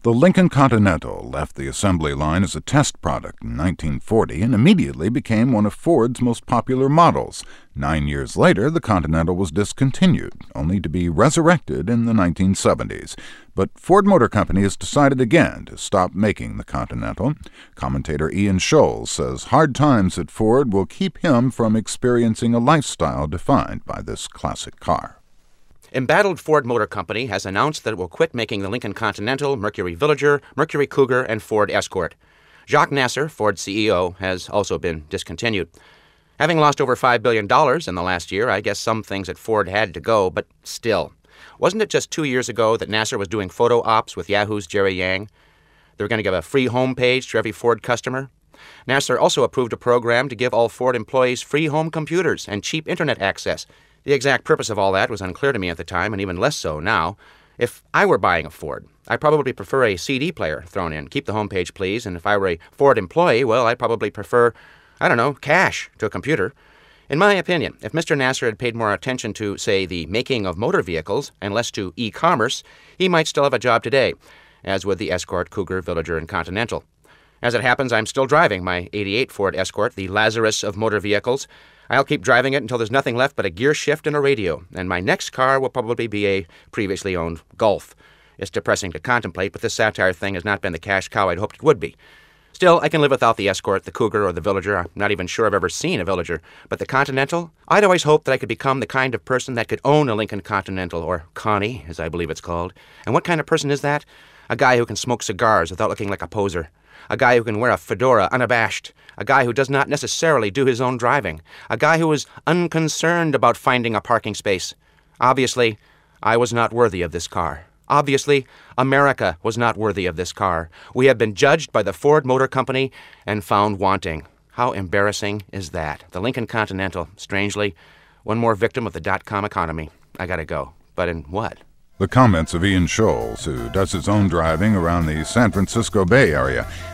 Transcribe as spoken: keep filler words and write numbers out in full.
The Lincoln Continental left the assembly line as a test product in nineteen forty and immediately became one of Ford's most popular models. Nine years later, the Continental was discontinued, only to be resurrected in the nineteen seventies. But Ford Motor Company has decided again to stop making the Continental. Commentator Ian Scholes says hard times at Ford will keep him from experiencing a lifestyle defined by this classic car. Embattled Ford Motor Company has announced that it will quit making the Lincoln Continental, Mercury Villager, Mercury Cougar, and Ford Escort. Jacques Nasser, Ford's C E O, has also been discontinued. Having lost over five billion dollars in the last year, I guess some things at Ford had to go, but still. Wasn't it just two years ago that Nasser was doing photo ops with Yahoo's Jerry Yang? They were going to give a free home page to every Ford customer. Nasser also approved a program to give all Ford employees free home computers and cheap internet access. The exact purpose of all that was unclear to me at the time, and even less so now. If I were buying a Ford, I'd probably prefer a C D player thrown in. Keep the homepage, please. And if I were a Ford employee, well, I'd probably prefer, I don't know, cash to a computer. In my opinion, if Mister Nasser had paid more attention to, say, the making of motor vehicles and less to e-commerce, he might still have a job today, as would the Escort, Cougar, Villager, and Continental. As it happens, I'm still driving my eighty-eight Ford Escort, the Lazarus of motor vehicles. I'll keep driving it until there's nothing left but a gear shift and a radio, and my next car will probably be a previously owned Golf. It's depressing to contemplate, but this satire thing has not been the cash cow I'd hoped it would be. Still, I can live without the Escort, the Cougar, or the Villager. I'm not even sure I've ever seen a Villager. But the Continental? I'd always hoped that I could become the kind of person that could own a Lincoln Continental, or Connie, as I believe it's called. And what kind of person is that? A guy who can smoke cigars without looking like a poser. A guy who can wear a fedora unabashed. A guy who does not necessarily do his own driving. A guy who is unconcerned about finding a parking space. Obviously, I was not worthy of this car. Obviously, America was not worthy of this car. We have been judged by the Ford Motor Company and found wanting. How embarrassing is that? The Lincoln Continental, strangely, one more victim of the dot-com economy. I gotta go. But in what? The comments of Ian Scholes, who does his own driving around the San Francisco Bay Area.